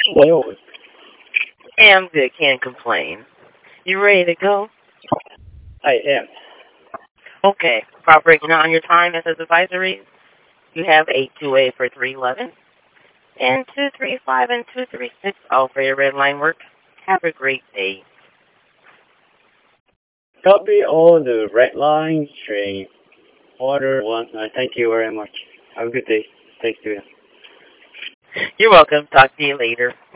Well, Am good, can't complain. You ready to go? I am. Okay. While breaking down your time as a advisory, you have 828 for 311 and 235 and 236 all for your red line work. Have a great day. Copy all the red line train. Order one. Thank you very much. Have a good day. Thanks to you. You're welcome. Talk to you later.